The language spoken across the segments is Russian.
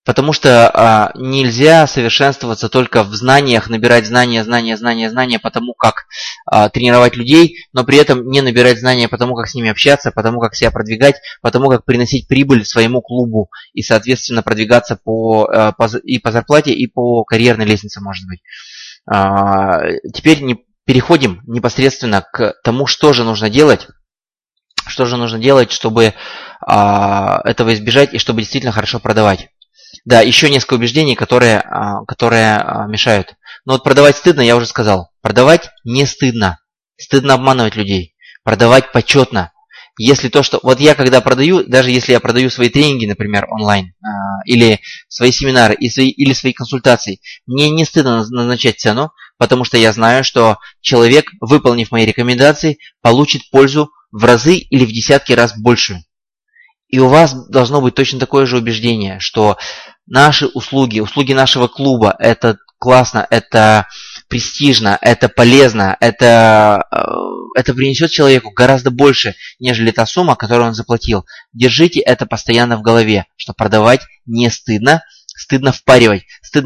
Потому что нельзя совершенствоваться только в знаниях, набирать знания, потому как тренировать людей, но при этом не набирать знания потому, как с ними общаться, потому как себя продвигать, потому как приносить прибыль своему клубу и, соответственно, продвигаться и по зарплате, и по карьерной лестнице, может быть. Теперь переходим непосредственно к тому, что же нужно делать, чтобы этого избежать и чтобы действительно хорошо продавать. Да, еще несколько убеждений, которые мешают. Но вот продавать стыдно, я уже сказал. Продавать не стыдно. Стыдно обманывать людей. Продавать почетно. Если то, что... Вот я когда продаю, даже если я продаю свои тренинги, например, онлайн, или свои семинары, или свои консультации, мне не стыдно назначать цену, потому что я знаю, что человек, выполнив мои рекомендации, получит пользу в разы или в десятки раз большую. И у вас должно быть точно такое же убеждение, что наши услуги нашего клуба – это классно, это престижно, это полезно, это принесет человеку гораздо больше, нежели та сумма, которую он заплатил. Держите это постоянно в голове, что продавать не стыдно, стыдно впаривать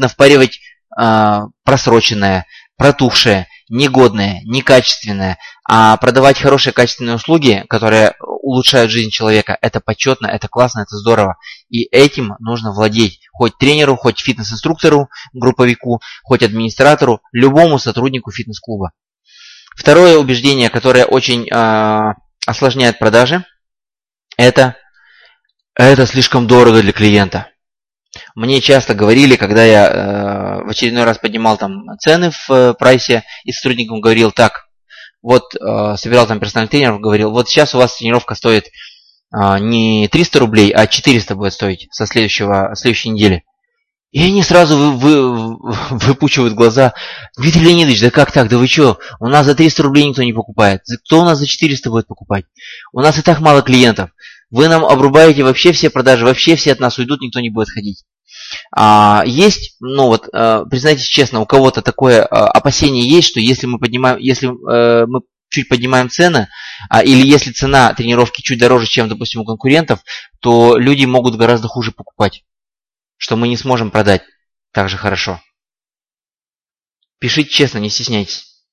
просроченное, протухшее, негодное, некачественное. А продавать хорошие качественные услуги, которые улучшают жизнь человека, это почетно, это классно, это здорово. И этим нужно владеть. Хоть тренеру, хоть фитнес-инструктору, групповику, хоть администратору, любому сотруднику фитнес-клуба. Второе убеждение, которое очень осложняет продажи, это слишком дорого для клиента. Мне часто говорили, когда я в очередной раз поднимал там цены в прайсе, и сотрудникам говорил так, вот собирал там персональный тренер, говорил, вот сейчас у вас тренировка стоит не 300 рублей, а 400 будет стоить со следующей недели. И они сразу выпучивают глаза. Дмитрий Леонидович, да как так, да вы что? У нас за 300 рублей никто не покупает. Кто у нас за 400 будет покупать? У нас и так мало клиентов. Вы нам обрубаете вообще все продажи, вообще все от нас уйдут, никто не будет ходить. Есть, признайтесь честно, у кого-то такое опасение есть, что если мы чуть поднимаем цены, или если цена тренировки чуть дороже, чем, допустим, у конкурентов, то люди могут гораздо хуже покупать, что мы не сможем продать так же хорошо. Пишите честно, не стесняйтесь.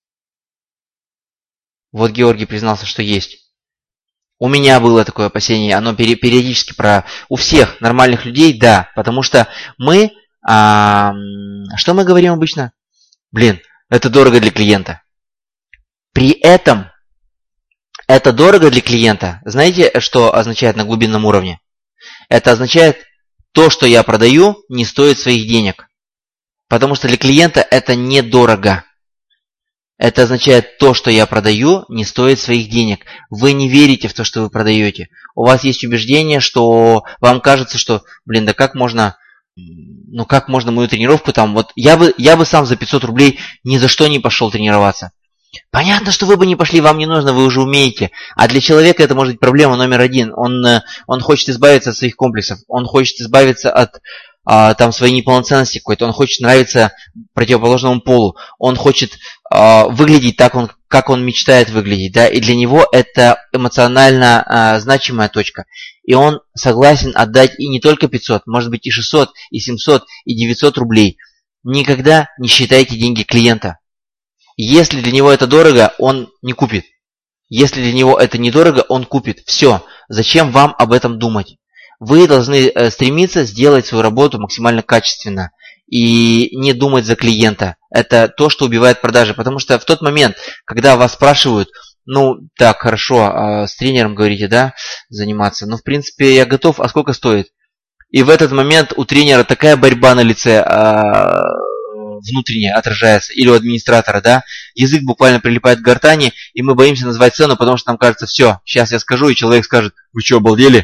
Вот Георгий признался, что есть. У меня было такое опасение, оно периодически у всех нормальных людей, да, потому что мы, что мы говорим обычно? Это дорого для клиента. При этом, это дорого для клиента, знаете, что означает на глубинном уровне? Это означает, то, что я продаю, не стоит своих денег. Потому что для клиента это недорого. Это означает, то, что я продаю, не стоит своих денег. Вы не верите в то, что вы продаете. У вас есть убеждение, что вам кажется, что, да как можно мою тренировку там, вот я бы сам за 500 рублей ни за что не пошел тренироваться. Понятно, что вы бы не пошли, вам не нужно, вы уже умеете. А для человека это может быть проблема номер один. Он хочет избавиться от своих комплексов, он хочет избавиться от своей неполноценности какой-то, он хочет нравиться противоположному полу, он хочет выглядеть так, как он мечтает выглядеть, да, и для него это эмоционально значимая точка. И он согласен отдать и не только 500, может быть и 600, и 700, и 900 рублей. Никогда не считайте деньги клиента. Если для него это дорого, он не купит. Если для него это недорого, он купит. Все. Зачем вам об этом думать? Вы должны стремиться сделать свою работу максимально качественно и не думать за клиента. Это то, что убивает продажи. Потому что в тот момент, когда вас спрашивают, так, хорошо, с тренером говорите, да, заниматься, в принципе, я готов, а сколько стоит? И в этот момент у тренера такая борьба на лице внутренне отражается, или у администратора, да, язык буквально прилипает к гортани, и мы боимся назвать цену, потому что нам кажется, все, сейчас я скажу, и человек скажет, вы что, обалдели?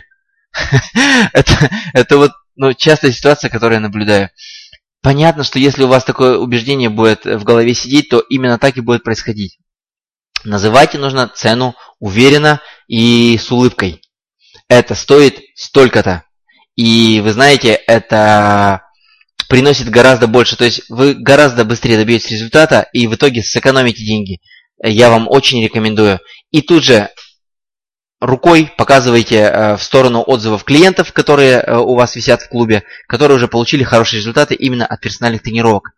Это частая ситуация, которую я наблюдаю. Понятно, что если у вас такое убеждение будет в голове сидеть, то именно так и будет происходить. Называйте нужно цену уверенно и с улыбкой. Это стоит столько-то. И вы знаете, это приносит гораздо больше. То есть вы гораздо быстрее добьетесь результата и в итоге сэкономите деньги. Я вам очень рекомендую. И тут же рукой показываете в сторону отзывов клиентов, которые у вас висят в клубе, которые уже получили хорошие результаты именно от персональных тренировок.